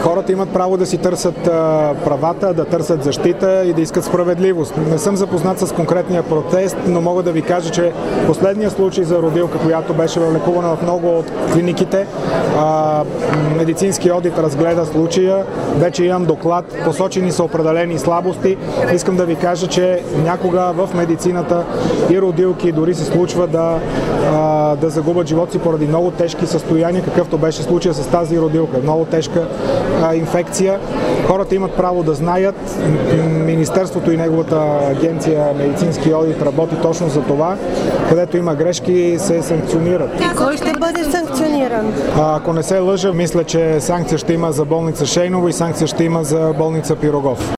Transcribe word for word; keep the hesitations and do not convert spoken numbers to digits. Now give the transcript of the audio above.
Хората имат право да си търсят а, правата, да търсят защита и да искат справедливост. Не съм запознат с конкретния протест, но мога да ви кажа, че последният случай за родилка, която беше лекувана в много от клиниките, а, медицински одит разгледа случая, вече имам доклад, посочени са определени слабости. Искам да ви кажа, че някога в медицината и родилки дори се случва да, а, да загубят живота си поради много тежки състояния, какъвто беше случая с тази родилка. Много тежка а, инфекция. Хората имат право да знаят. Министерството и неговата агенция медицински одит работи точно за това. Където има грешки, се санкционират. И кой ще бъде санкциониран? А, ако не се лъжа, мисля, че санкция ще има за болница Шейново и санкция ще има за болница Пирогов.